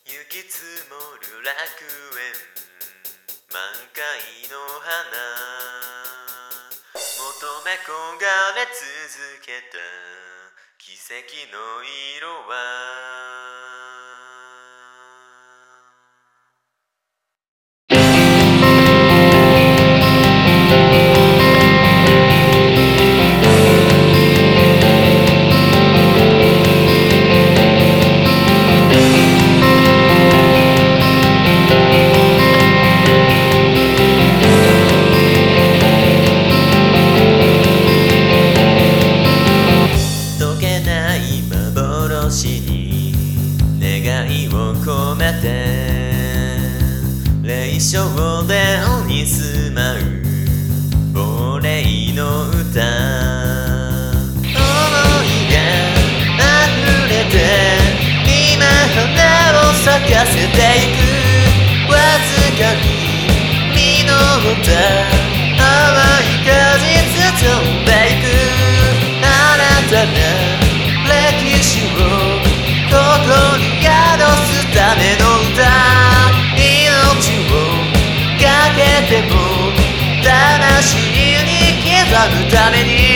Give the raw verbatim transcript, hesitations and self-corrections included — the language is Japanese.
雪積もる楽園、満開の花、求め焦がれ続けた奇跡の色はに願いを込めて霊障殿に住まう亡霊の歌、想いが溢れて今花を咲かせていく、わずかに実った淡い果実飛んでいく、新たな歴史をここに宿すための歌、命をかけても魂に刻むために